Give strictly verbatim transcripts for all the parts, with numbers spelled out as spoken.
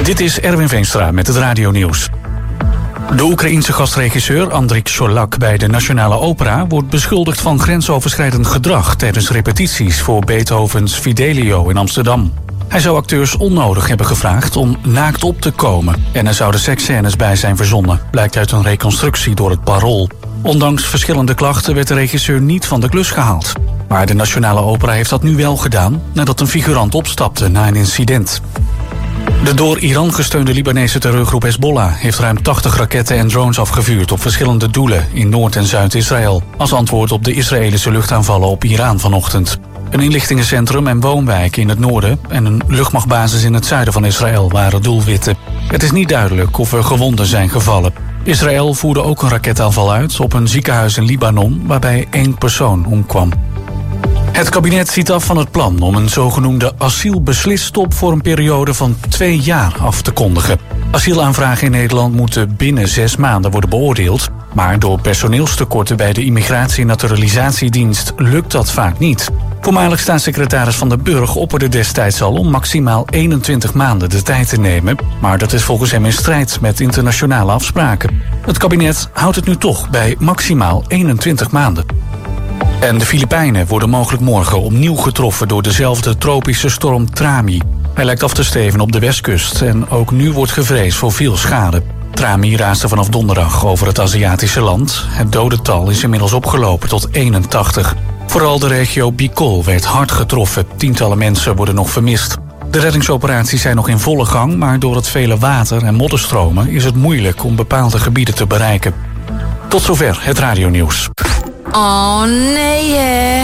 Dit is Erwin Veenstra met het radionieuws. De Oekraïense gastregisseur Andrik Scholak bij de Nationale Opera wordt beschuldigd van grensoverschrijdend gedrag tijdens repetities voor Beethovens Fidelio in Amsterdam. Hij zou acteurs onnodig hebben gevraagd om naakt op te komen en er zouden seksscènes bij zijn verzonnen, blijkt uit een reconstructie door het Parool. Ondanks verschillende klachten werd de regisseur niet van de klus gehaald. Maar de Nationale Opera heeft dat nu wel gedaan nadat een figurant opstapte na een incident. De door Iran gesteunde Libanese terreurgroep Hezbollah heeft ruim tachtig raketten en drones afgevuurd op verschillende doelen in Noord- en Zuid-Israël, als antwoord op de Israëlische luchtaanvallen op Iran vanochtend. Een inlichtingencentrum en woonwijken in het noorden en een luchtmachtbasis in het zuiden van Israël waren doelwitten. Het is niet duidelijk of er gewonden zijn gevallen. Israël voerde ook een raketaanval uit op een ziekenhuis in Libanon, waarbij één persoon omkwam. Het kabinet ziet af van het plan om een zogenoemde asielbesliststop voor een periode van twee jaar af te kondigen. Asielaanvragen in Nederland moeten binnen zes maanden worden beoordeeld, maar door personeelstekorten bij de Immigratie- en Naturalisatiedienst lukt dat vaak niet. Voormalig staatssecretaris Van den Burg opperde destijds al om maximaal eenentwintig maanden de tijd te nemen, maar dat is volgens hem in strijd met internationale afspraken. Het kabinet houdt het nu toch bij maximaal eenentwintig maanden. En de Filipijnen worden mogelijk morgen opnieuw getroffen door dezelfde tropische storm Trami. Hij lijkt af te steven op de westkust en ook nu wordt gevreesd voor veel schade. Trami raasde vanaf donderdag over het Aziatische land. Het dodental is inmiddels opgelopen tot eenentachtig. Vooral de regio Bicol werd hard getroffen. Tientallen mensen worden nog vermist. De reddingsoperaties zijn nog in volle gang, maar door het vele water en modderstromen is het moeilijk om bepaalde gebieden te bereiken. Tot zover het radionieuws. Oh nee hè.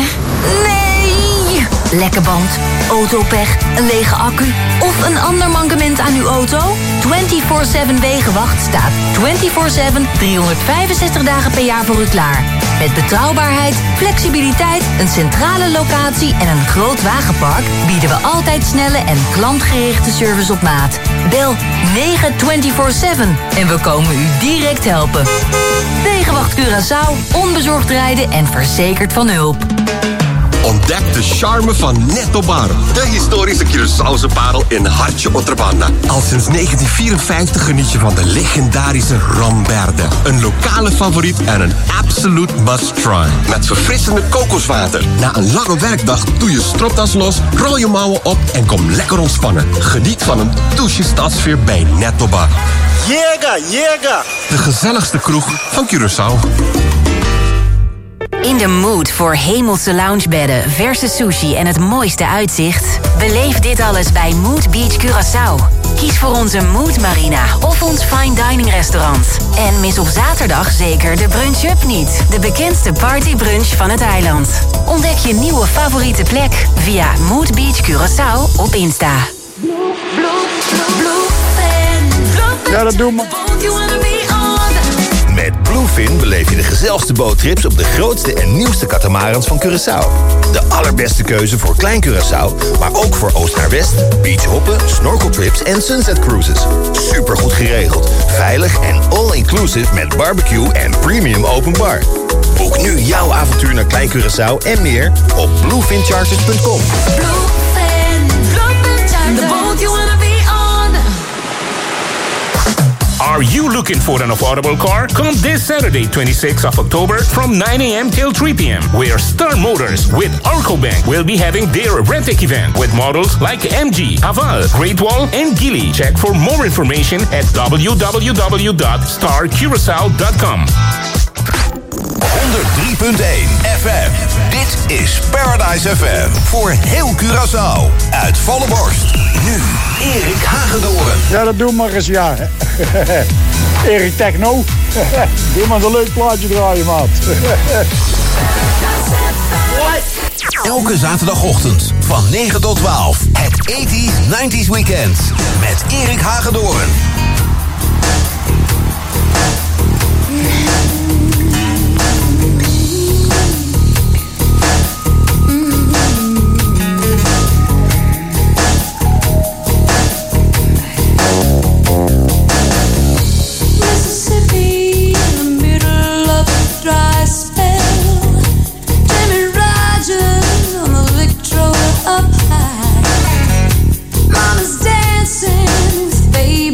Nee! Lekke band, autopech, een lege accu of een ander mankement aan uw auto? vierentwintig zeven Wegenwacht staat vierentwintig zeven driehonderdvijfenzestig dagen per jaar voor u klaar. Met betrouwbaarheid, flexibiliteit, een centrale locatie en een groot wagenpark bieden we altijd snelle en klantgerichte service op maat. Bel negen vierentwintig zeven en we komen u direct helpen. Wegenwacht Curaçao, onbezorgd rijden en verzekerd van hulp. Ontdek de charme van Netto Bar. De historische Curaçaose parel in Hartje Otrabanda. Al sinds negentien vierenvijftig geniet je van de legendarische Romberde. Een lokale favoriet en een absolute must-try. Met verfrissende kokoswater. Na een lange werkdag doe je stropdas los, rol je mouwen op en kom lekker ontspannen. Geniet van een douche stadsfeer bij Netto Bar. Jega, jega! De gezelligste kroeg van Curaçao. In de mood voor hemelse loungebedden, verse sushi en het mooiste uitzicht? Beleef dit alles bij Mood Beach Curaçao. Kies voor onze Mood Marina of ons fine dining restaurant. En mis op zaterdag zeker de Brunch Up niet. De bekendste partybrunch van het eiland. Ontdek je nieuwe favoriete plek via Mood Beach Curaçao op Insta. Blue, blue, blue, blue, ja, dat doen we. Met Bluefin beleef je de gezelligste boottrips op de grootste en nieuwste katamarans van Curaçao. De allerbeste keuze voor Klein Curaçao, maar ook voor oost naar west, beachhoppen, snorkeltrips en sunset cruises. Supergoed geregeld, veilig en all-inclusive met barbecue en premium open bar. Boek nu jouw avontuur naar Klein Curaçao en meer op bluefin charters punt com. Bluefin, Bluefin Charters, the boat you wanna be on. Are you looking for an affordable car? Come this Saturday, twenty-sixth of October from nine a.m. till three p.m. where Star Motors with Arco Bank will be having their Rentic event with models like M G, Haval, Great Wall, and Geely. Check for more information at w w w dot star curaçao dot com. honderd drie punt één F M. Dit is Paradise F M voor heel Curaçao. Uit volle borst. Nu Erik Hagedoorn. Ja, dat doen we maar eens, ja. Erik Techno. Doe maar een leuk plaatje draaien, maat. Elke zaterdagochtend van negen tot twaalf. Het tachties, nineties weekend. Met Erik Hagedoorn. Mama's dancing with baby.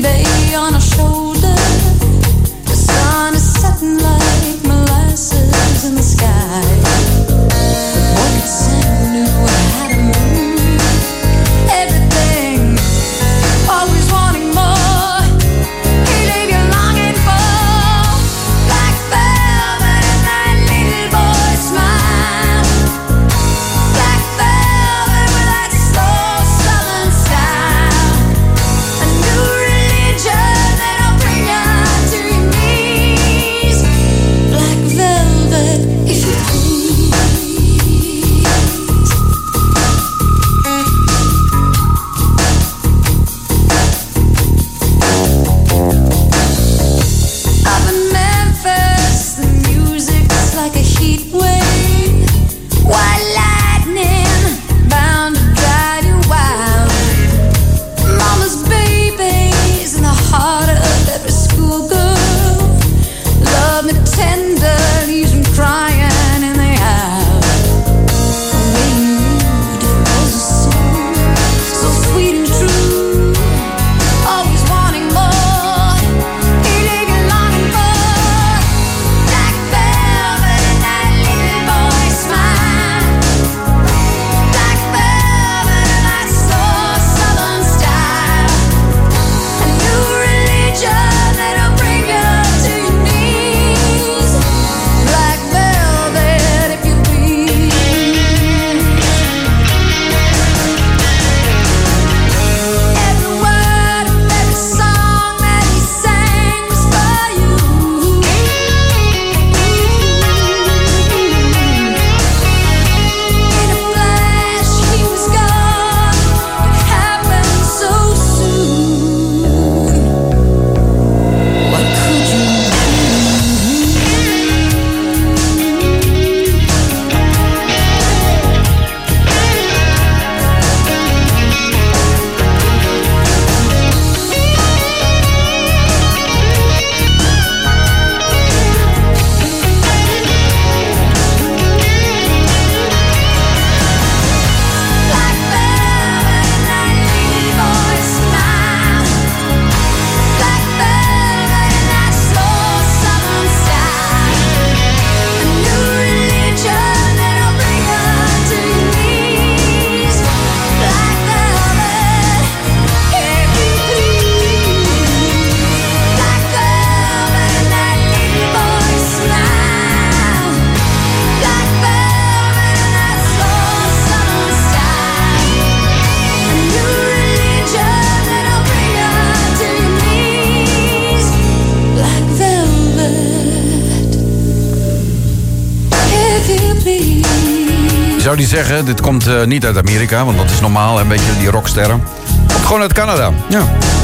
zou die zeggen, dit komt uh, niet uit Amerika, want dat is normaal, een beetje die rocksterren. Komt gewoon uit Canada, ja.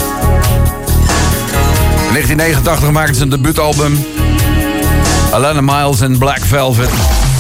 In negentien negenentachtig maakten ze een debuutalbum. Alana Miles en Black Velvet.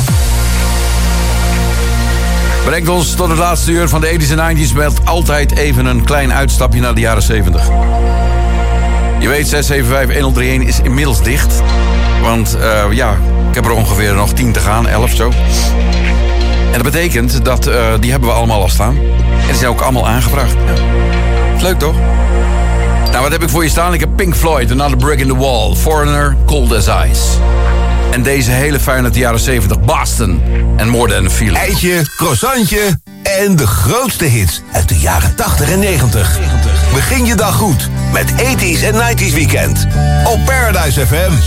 Brengt ons tot het laatste uur van de tachtiger en negentiger met altijd even een klein uitstapje naar de jaren zeventig. Je weet, zes zeven vijf een nul drie een is inmiddels dicht. Want uh, ja, ik heb er ongeveer nog tien te gaan, elf zo. En dat betekent dat uh, die hebben we allemaal al staan. En die zijn ook allemaal aangevraagd. Ja. Leuk toch? Nou, wat heb ik voor je staan? Ik heb Pink Floyd, Another Brick in the Wall, Foreigner, Cold as Ice. En deze hele fijn uit de jaren zeventig, Boston en More Than a Feeling. Eitje, croissantje en de grootste hits uit de jaren tachtig en negentig. Begin je dag goed met tachtiger en negentiger Weekend op Paradise F M.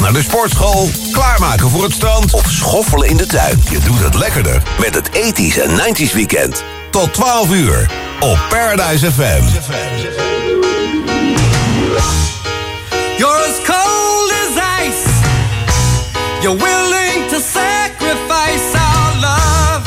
naar de sportschool, klaarmaken voor het strand of schoffelen in de tuin. Je doet het lekkerder met het eighties en nineties weekend. Tot twaalf uur op Paradise F M. You're as cold as ice. You're willing to sacrifice our love.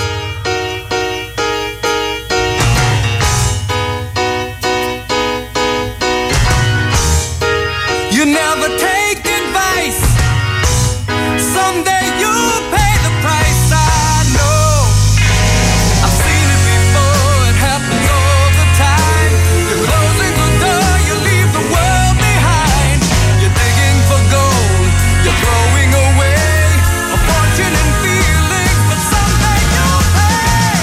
You never take advice. Someday you'll pay the price. I know. I've seen it before. It happens all the time. You're closing the door. You leave the world behind. You're digging for gold. You're throwing away a fortune and feelings, but someday you'll pay.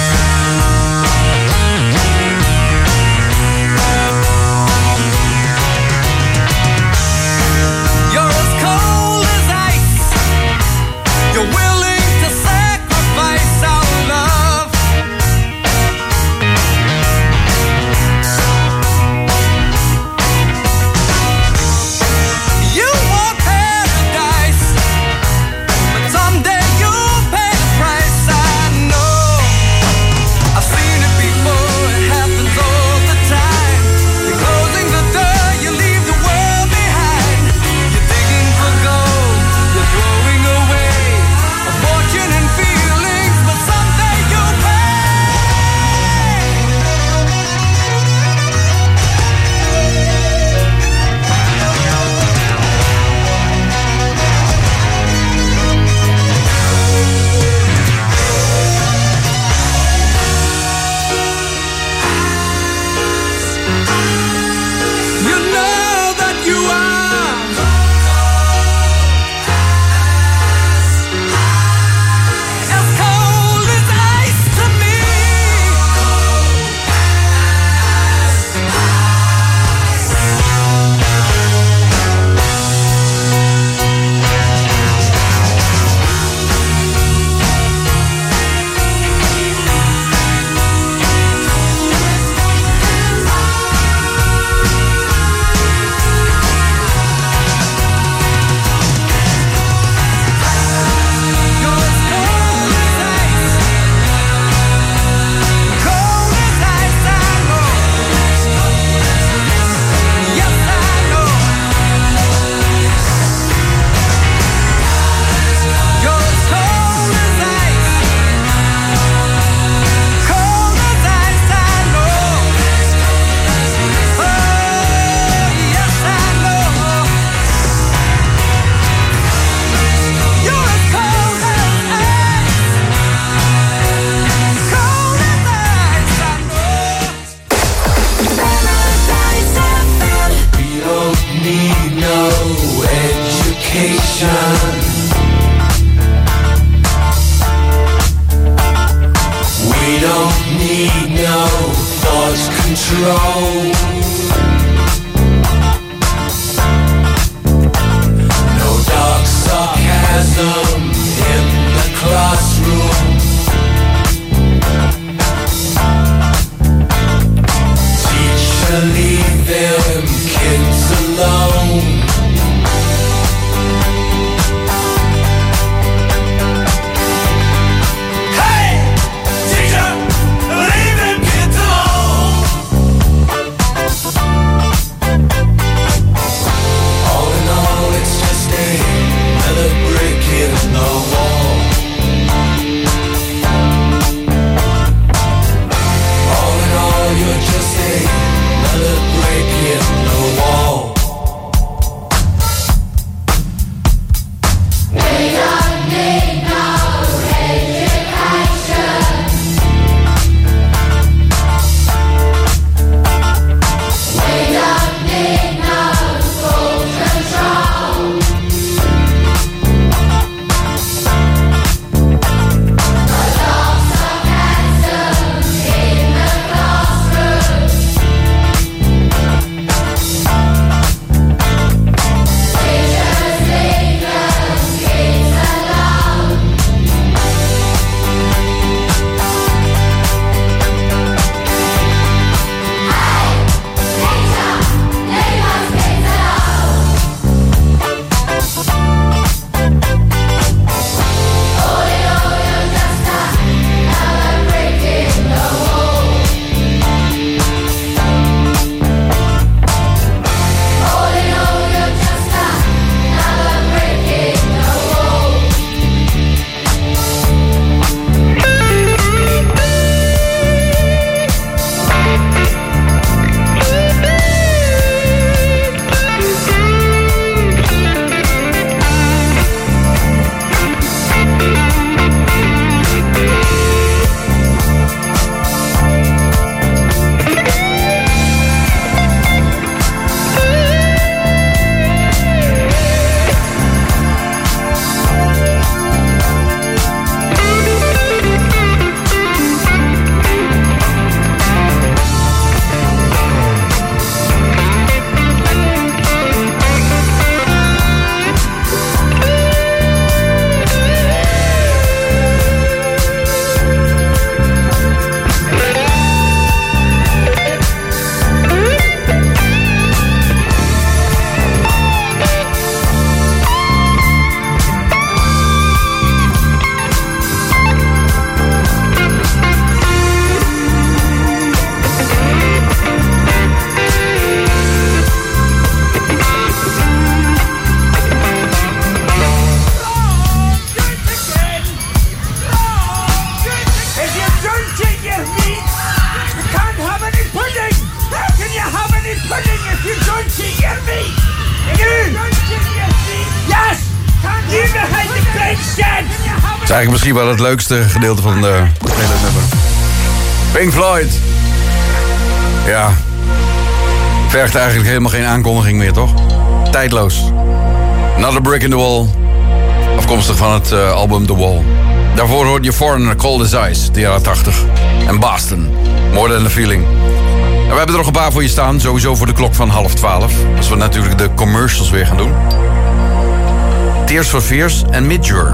You're as cold as ice. You're willing to sacrifice our love. You want paradise, but someday you'll pay the price. I know. I've seen it before. It happens all the time. You're closing the door. You leave the world behind. You're digging for gold. You're throwing away a fortune and feelings, but someday you'll pay. You know that you are as cold as ice to me. You're as cold as ice, cold as ice. I know. Yes, I know. You're as cold as ice, cold as ice. I know. Oh, yes, I know. You're as cold as ice, cold as ice. I know. We don't need no education. We don't need no thought control. No dark sarcasm in the classroom. Teacher, leave them kids alone. Hey, teacher, leave them kids alone. is eigenlijk misschien wel het leukste gedeelte van de hele nummer. Pink Floyd. Ja. Vergt eigenlijk helemaal geen aankondiging meer, toch? Tijdloos. Another Brick in the Wall. Afkomstig van het uh, album The Wall. Daarvoor hoorde je Foreigner, Cold as Ice, de jaren tachtig. En Boston, More Than a Feeling. En we hebben er nog een paar voor je staan, sowieso voor de klok van half twaalf. Als we natuurlijk de commercials weer gaan doen. Tears for Fears en Midjour.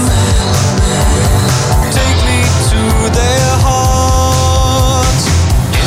Take me to their hearts.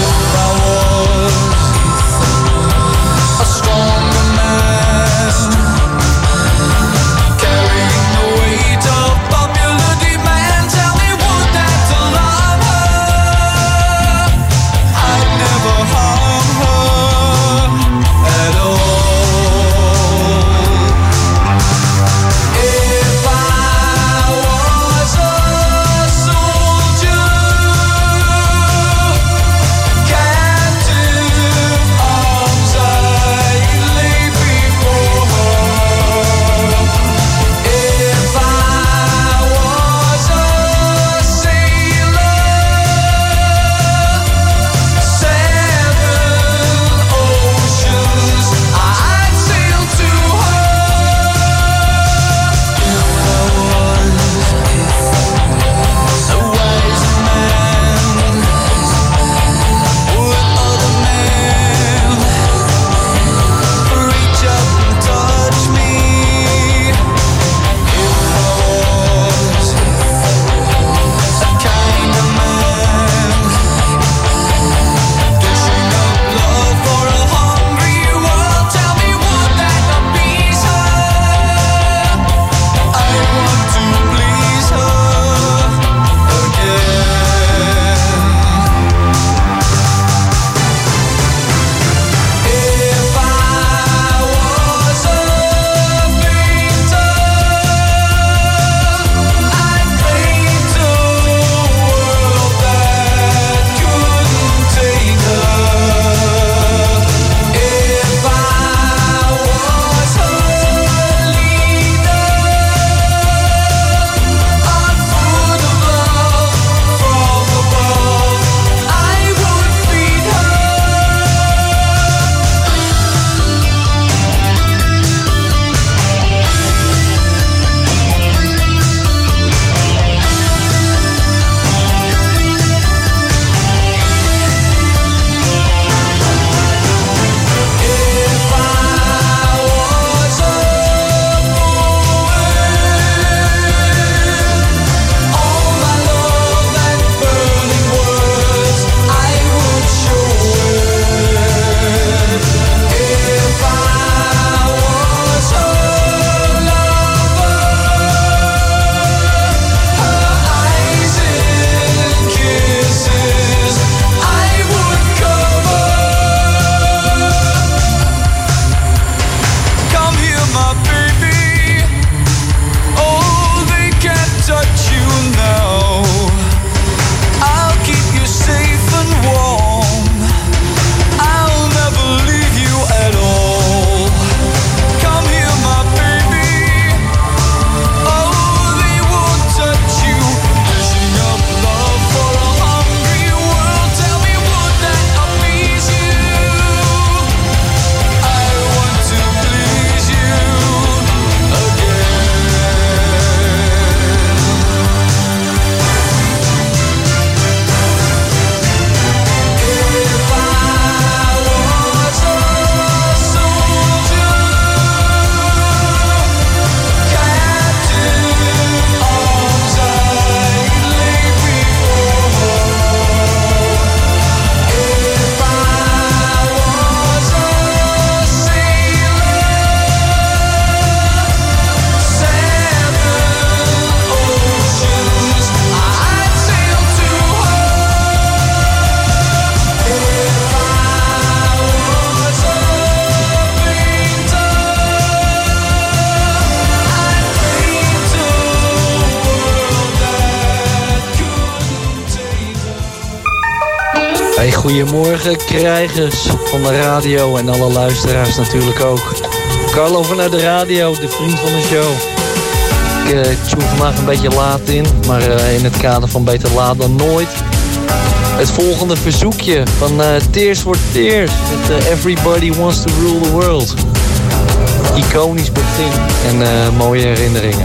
Goedemorgen, krijgers van de radio en alle luisteraars natuurlijk ook. Carlo vanuit de radio, de vriend van de show. Ik uh, tune vandaag een beetje laat in, maar uh, in het kader van beter laat dan nooit. Het volgende verzoekje van uh, Tears for Tears met uh, Everybody Wants to Rule the World. Iconisch begin en uh, mooie herinneringen.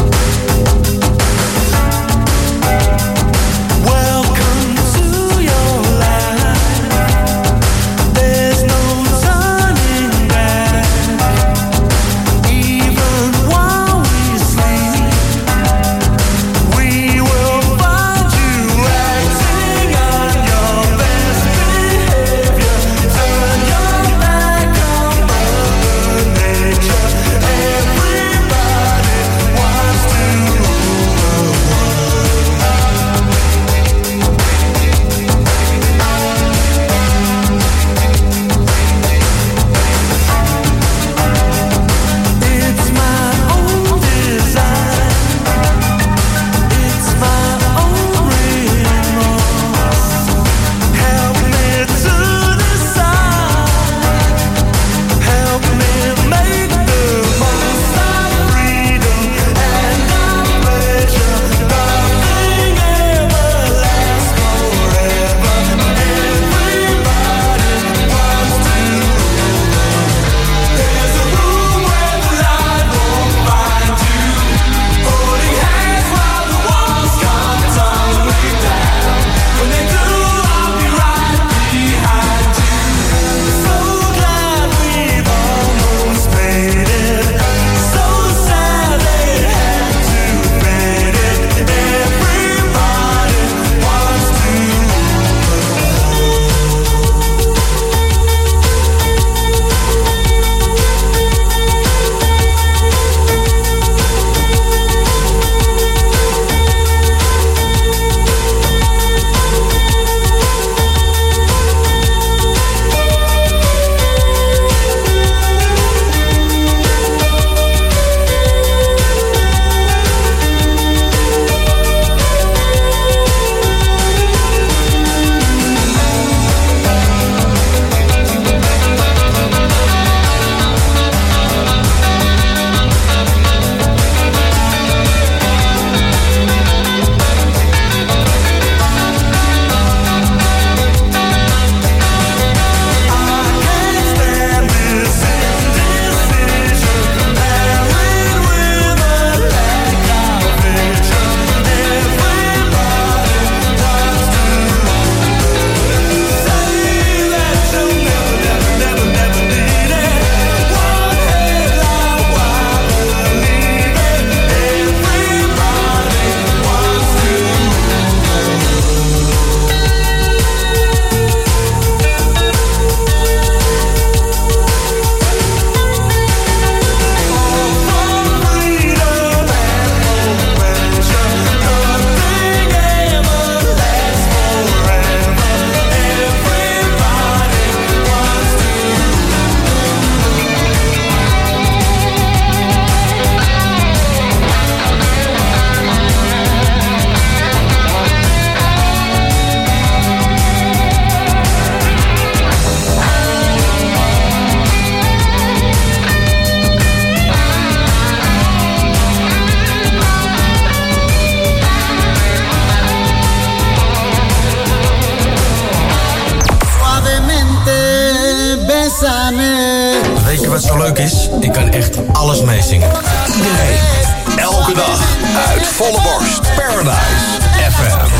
Weet je wat zo leuk is? Ik kan echt alles meezingen. Iedereen, elke dag, uit volle borst. Paradise F M.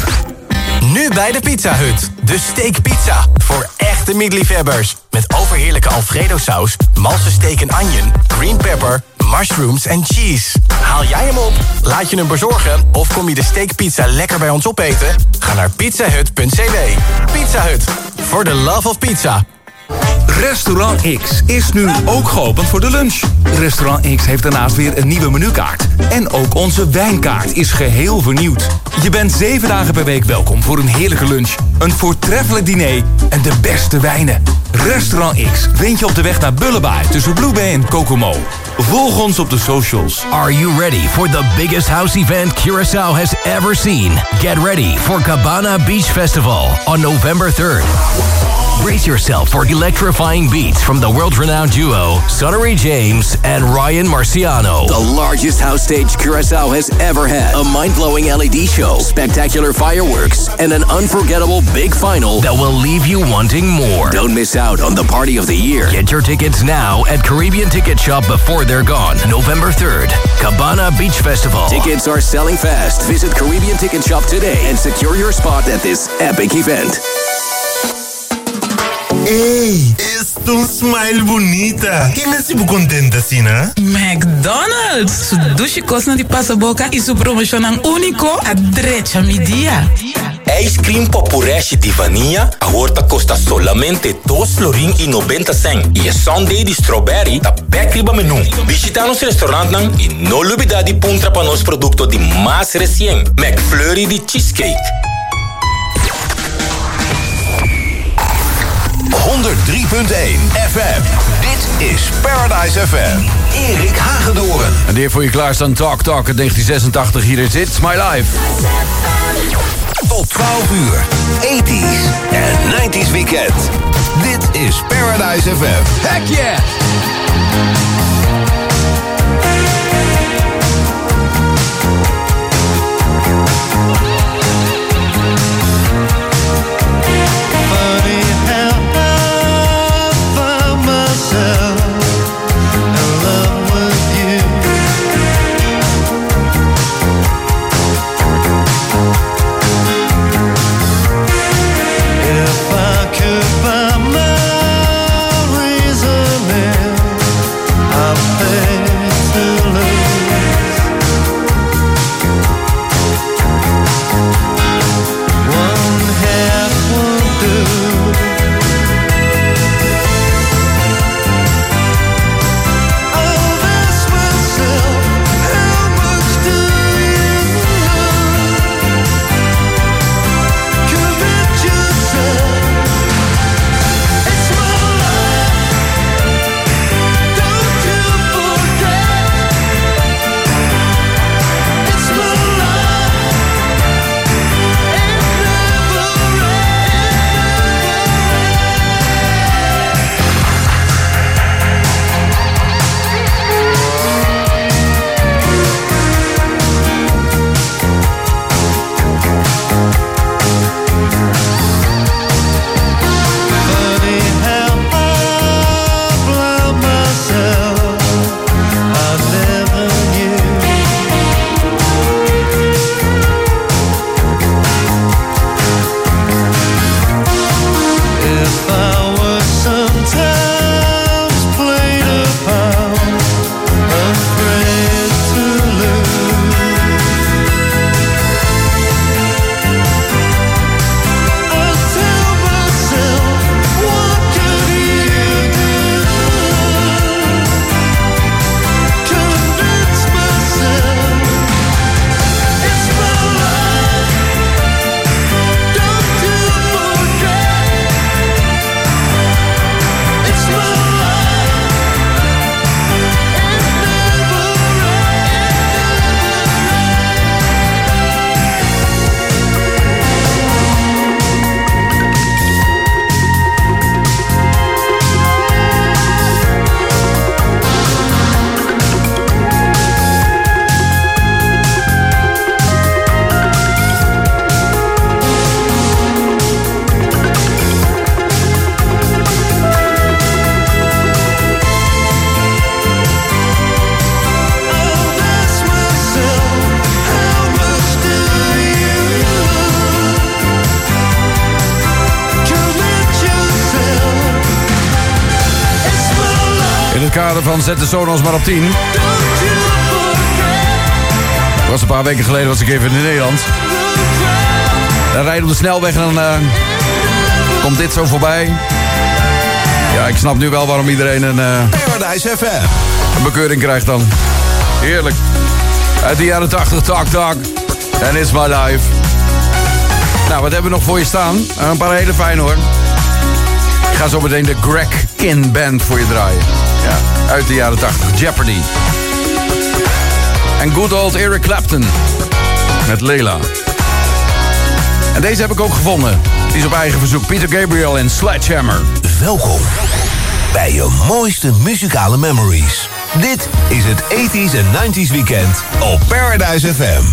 Nu bij de Pizza Hut. De steakpizza. Voor echte meatliefhebbers. Met overheerlijke Alfredo saus, malse steak en onion, green pepper, mushrooms en cheese. Haal jij hem op? Laat je hem bezorgen? Of kom je de steakpizza lekker bij ons opeten? Ga naar pizzahut punt c w. Pizza Hut. For the love of pizza. Restaurant X is nu ook geopend voor de lunch. Restaurant X heeft daarnaast weer een nieuwe menukaart. En ook onze wijnkaart is geheel vernieuwd. Je bent zeven dagen per week welkom voor een heerlijke lunch, een voortreffelijk diner en de beste wijnen. Restaurant X vind je op de weg naar Bullebaai tussen Blue Bay en Kokomo. Volg ons op de socials. Are you ready for the biggest house event Curaçao has ever seen? Get ready for Cabana Beach Festival on November third. Brace yourself for electrifying beats from the world-renowned duo Sonnery James and Ryan Marciano. The largest house stage Curaçao has ever had. A mind-blowing L E D show, spectacular fireworks, and an unforgettable big final that will leave you wanting more. Don't miss out on the party of the year. Get your tickets now at Caribbean Ticket Shop before they're gone. November third, Cabana Beach Festival. Tickets are selling fast. Visit Caribbean Ticket Shop today and secure your spot at this epic event. Ei, es tu smile bonita. Quem é esse contente assim, né? McDonald's. Su dushi cosna di pasaboca e su promocionan único a drecha mi dia. Ice cream popureshi di vanilla a horta costa solamente dos florin e noventa cent. E a sundae di strawberry da backriba menu. Visita nos restaurant nang e no lubida di puntra pa nos producto di mas recien. McFlurry di cheesecake. honderd drie punt één F M. Dit is Paradise F M. Erik Hagedoorn. En die heeft voor je klaarstaan Talk Talk uit negentien zesentachtig. Hier is It's My Life. Tot twaalf uur. eighties en nineties weekend. Dit is Paradise F M. Heck yeah! Van Zet de Sonos maar op tien. Was een paar weken geleden was ik even in Nederland. Dan rijd je op de snelweg en dan uh, komt dit zo voorbij. Ja, ik snap nu wel waarom iedereen een, uh, Paradise F M. een bekeuring krijgt dan. Heerlijk. Uit de jaren tachtig, Talk Talk. En It's My Life. Nou, wat hebben we nog voor je staan? Een paar hele fijne hoor. Ik ga ga zo meteen de Greg Kihn Band voor je draaien. Ja, uit de jaren tachtig. Jeopardy. En good old Eric Clapton. Met Layla. En deze heb ik ook gevonden. Die is op eigen verzoek. Peter Gabriel en Sledgehammer. Welkom bij je mooiste muzikale memories. Dit is het eighties en nineties weekend op Paradise F M.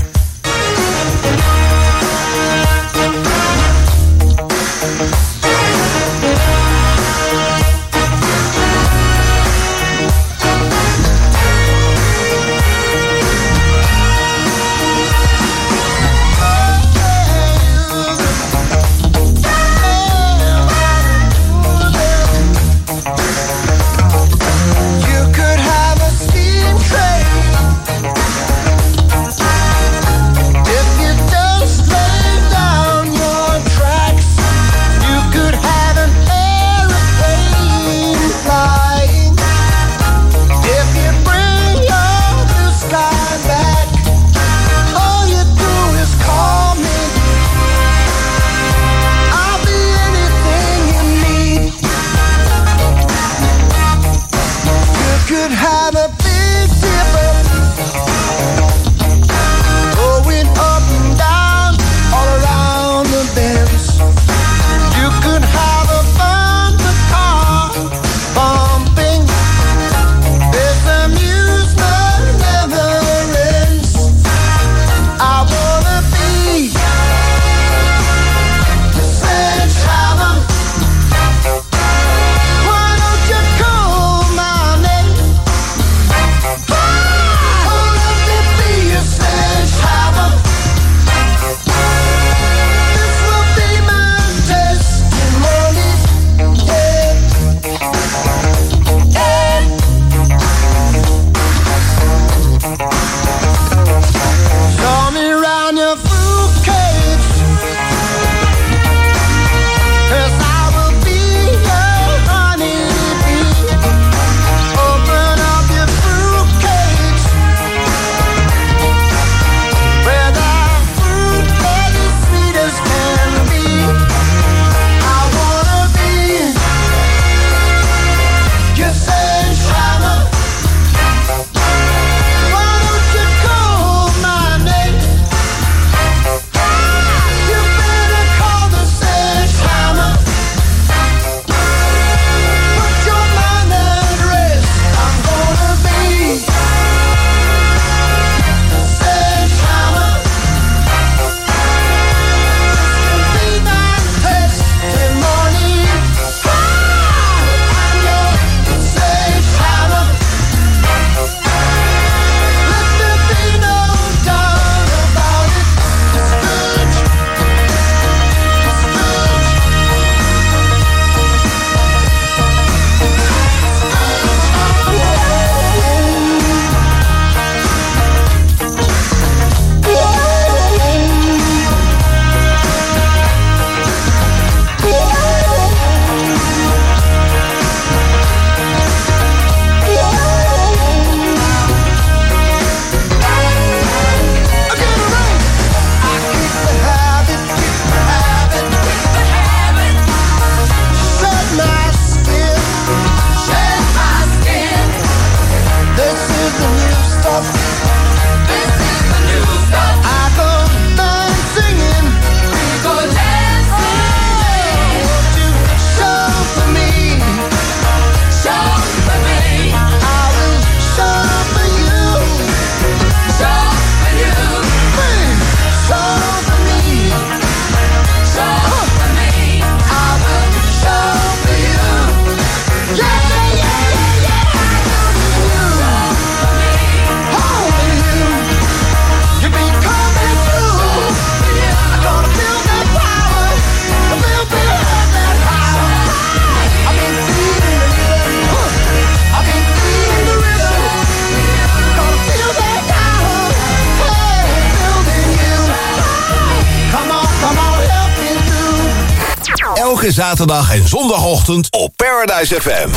Elke zaterdag en zondagochtend op Paradise F M.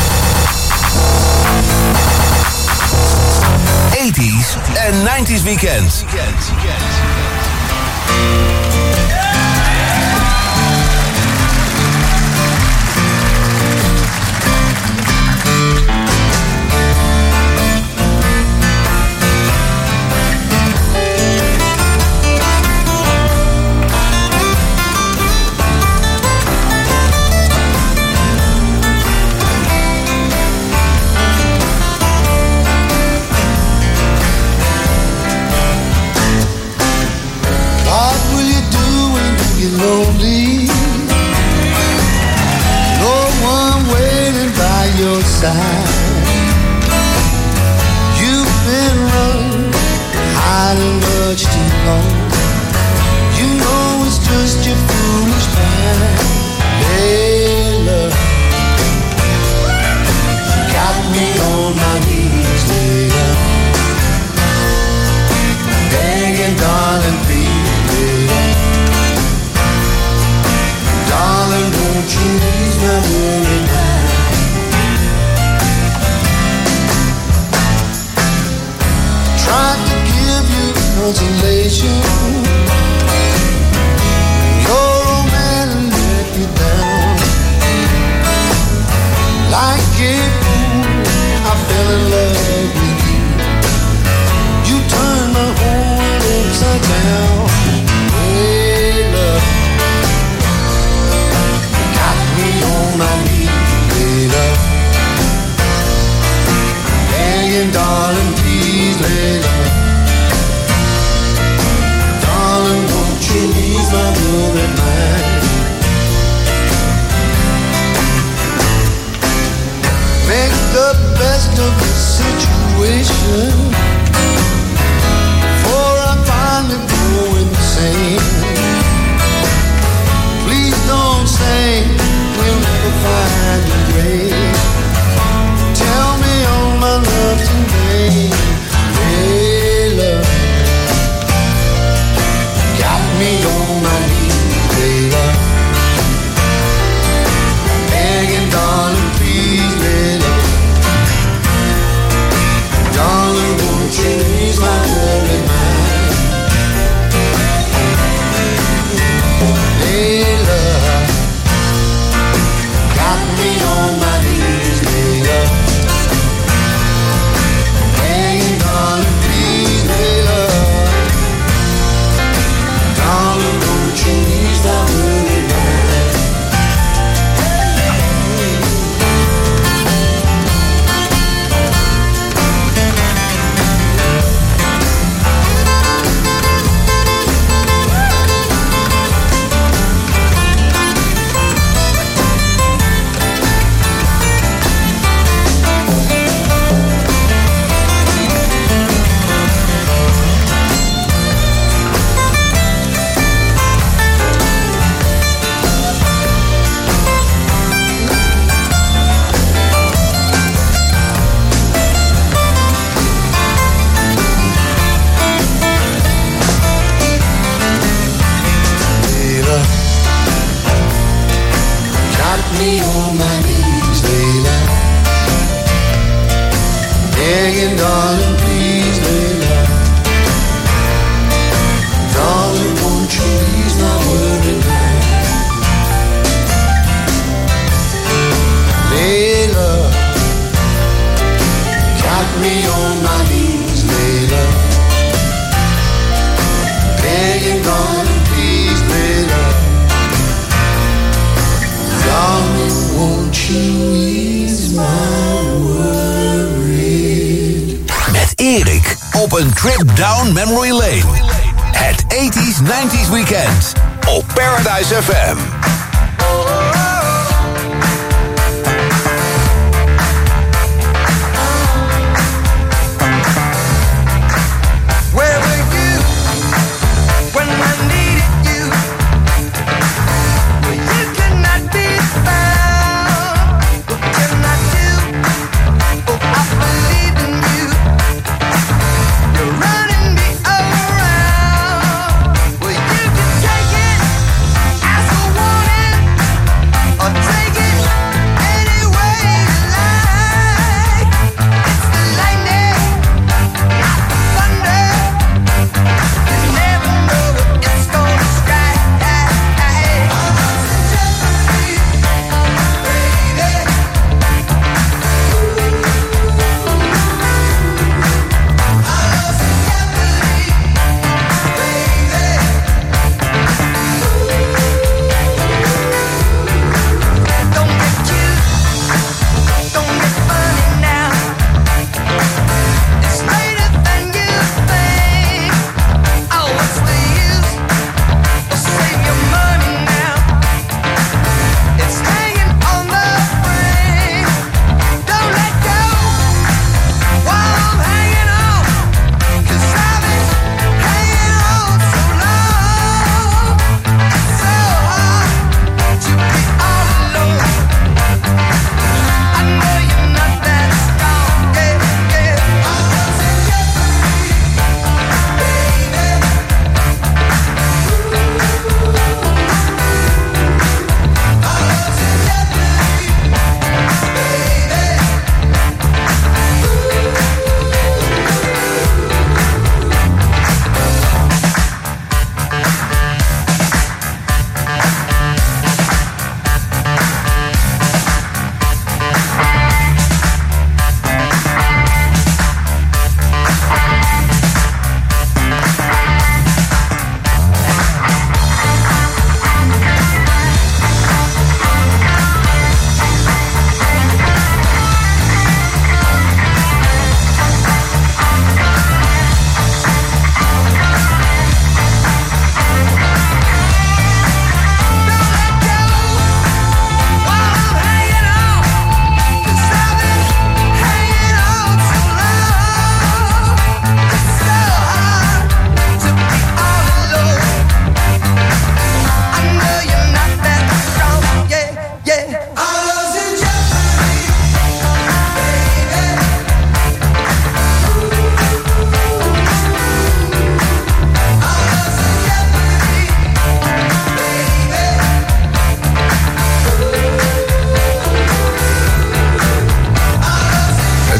eighties en nineties weekend. side. You've been running, hiding much too long. You know it's just your foolish mind. Layla, got me on my knees, Layla, begging, darling, please, Layla, darling, won't you ease my worry mind? Tried to give you consolation. Your old man let you down. Like a fool, I fell in love with you. You turned my whole world upside down. Hey, love, got me on my knees, hey, love, begging, darling, please, hey, love, darling, won't you ease my worried mind? Make the best of the situation, before I finally go insane. Please don't say we'll never find a grave. Tell me all my love's in vain. Hey, love, got me on my knees, hey, love, begging, darling, please, hey, love, darling, won't you ease my worried mind? Hey, love, got me on my knees, hey, love, begging, darling, please, hey, love, darling, won't you ease my worried mind? Layla, got me on my knees, Layla, begging, darling, please, Layla, darling, won't you ease my worried mind? Layla, got me on my knees, Layla, begging, darling, please, Layla, darling, won't you ease my worried? Met Erik op een trip down memory lane. Het eighties nineties weekend op Paradise F M. Where were you when I needed you? Well, you could not be found. What can I do? Oh, I believe in you. You're running me around. Well, you can take it as I want it.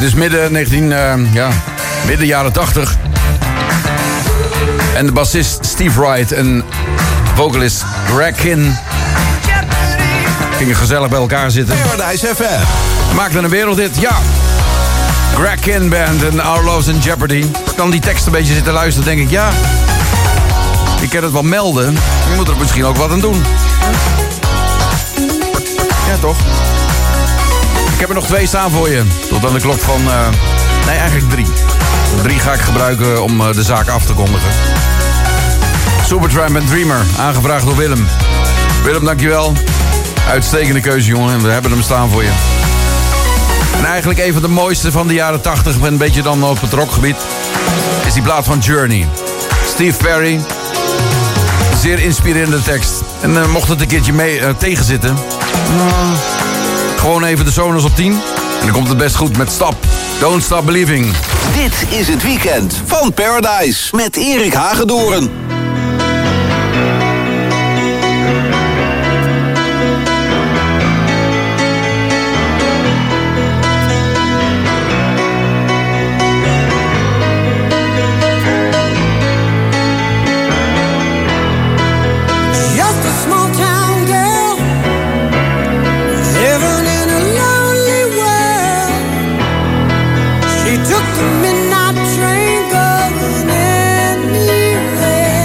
is midden negentien, uh, ja, midden jaren tachtig. En de bassist Steve Wright en vocalist Greg Kihn gingen gezellig bij elkaar zitten. Paradise F M. Maakten een wereldhit, ja. Greg Kihn Band en Our Love's in Jeopardy. Als ik dan die tekst een beetje zitten luisteren, denk ik, ja... Ik kan het wel melden. Je moet er misschien ook wat aan doen. Ja, toch? Ik heb er nog twee staan voor je. Tot aan de klok van... Uh, nee, eigenlijk drie. Drie ga ik gebruiken om uh, de zaak af te kondigen. Supertramp en Dreamer. Aangevraagd door Willem. Willem, dankjewel. Uitstekende keuze, jongen. We hebben hem staan voor je. En eigenlijk een van de mooiste van de jaren tachtig... een beetje dan op het rockgebied... is die plaat van Journey. Steve Perry. Zeer inspirerende tekst. En uh, mocht het een keertje mee uh, tegenzitten... Uh, gewoon even de Sonos op tien. En dan komt het best goed met Stop. Don't Stop Believing. Dit is het weekend van Paradise met Erik Hagedoorn. Took the midnight train going anywhere.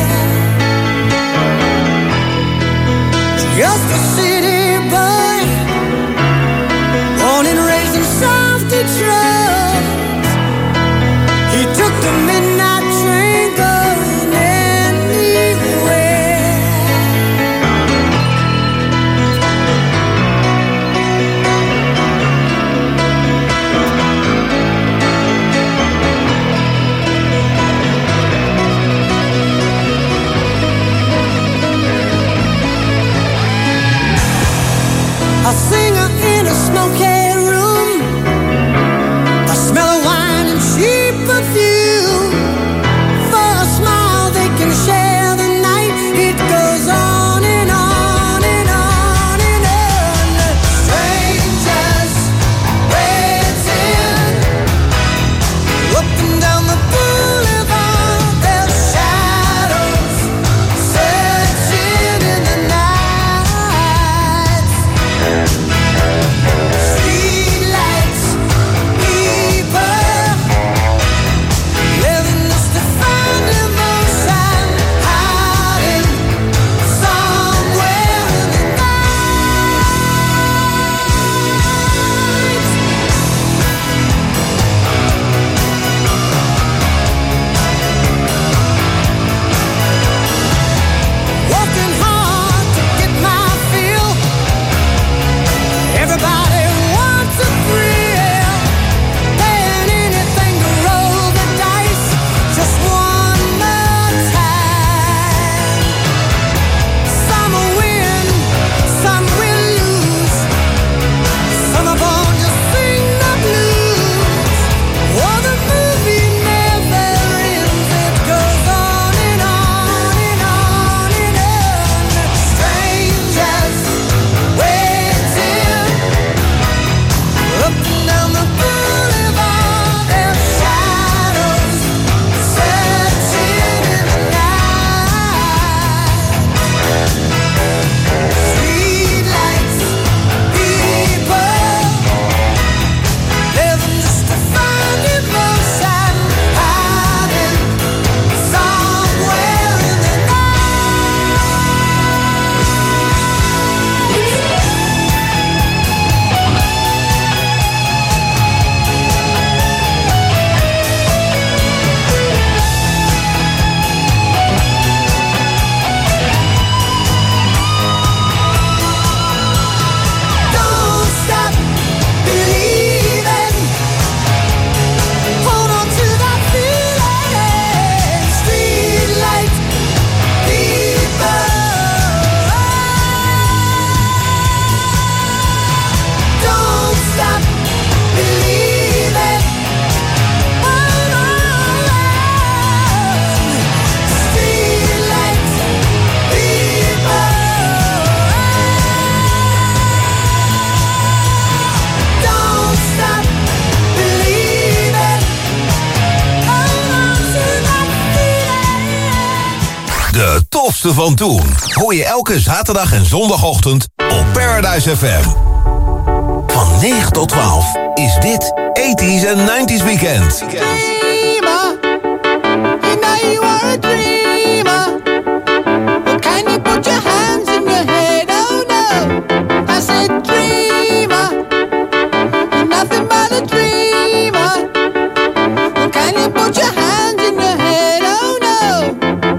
tofste van toen hoor je elke zaterdag en zondagochtend op Paradise F M. Van negen tot twaalf is dit eighties en nineties Weekend. Dreamer, you know you are a dreamer. Well, can you put your hands in your head? Oh no, I said dreamer, you're nothing but a dreamer. Well, can you put your hands in your head? Oh no,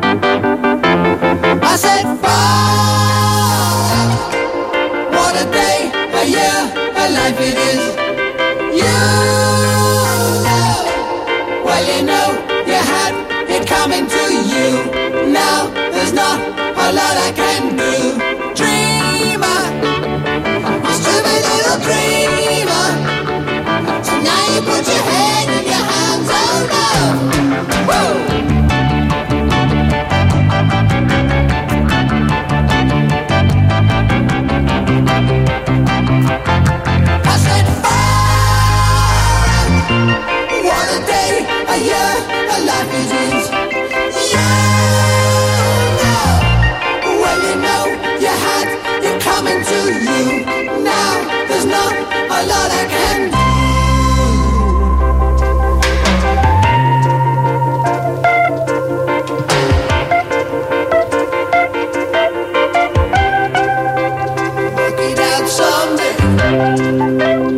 I said fire. What a day, a year, a life it is. You know, well you know you had it coming to you. Now there's not a lot I can do. Dreamer, you stupid little dreamer. So now you put your head in your hands, oh no. Woo! I said fire. What a day, a year, a life it is. You know, well you know you had it coming to you. Now there's not a lot I can do. Work it out someday.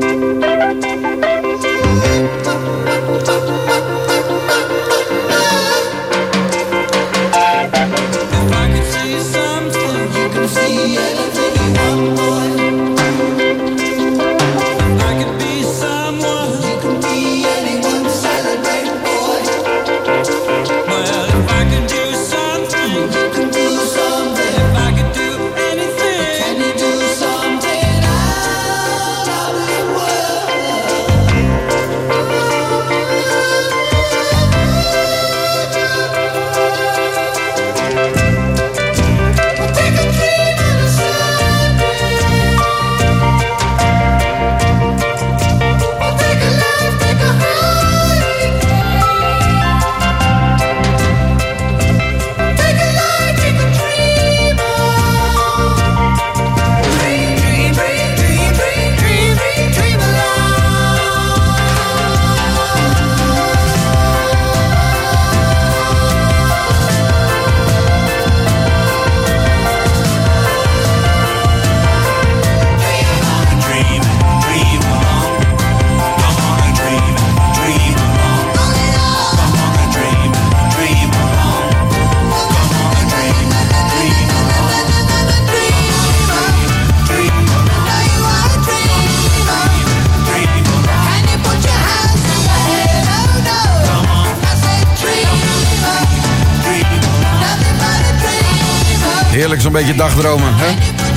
Heerlijk zo'n beetje dagdromen, hè?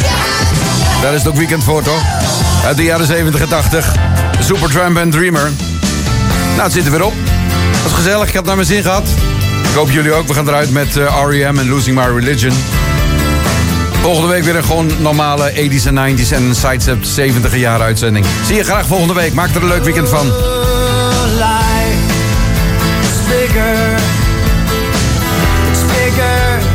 Daar is het ook weekend voor, toch? Uit de jaren zeventig en tachtig. Supertramp en Dreamer. Nou, het zit er weer op. Dat is gezellig, ik heb naar mijn zin gehad. Ik hoop jullie ook. We gaan eruit met uh, R E M en Losing My Religion. Volgende week weer een gewoon normale eighties en nineties en Sidestep zeventig jaren uitzending. Zie je graag volgende week. Maak er een leuk weekend van. Life is bigger. It's bigger.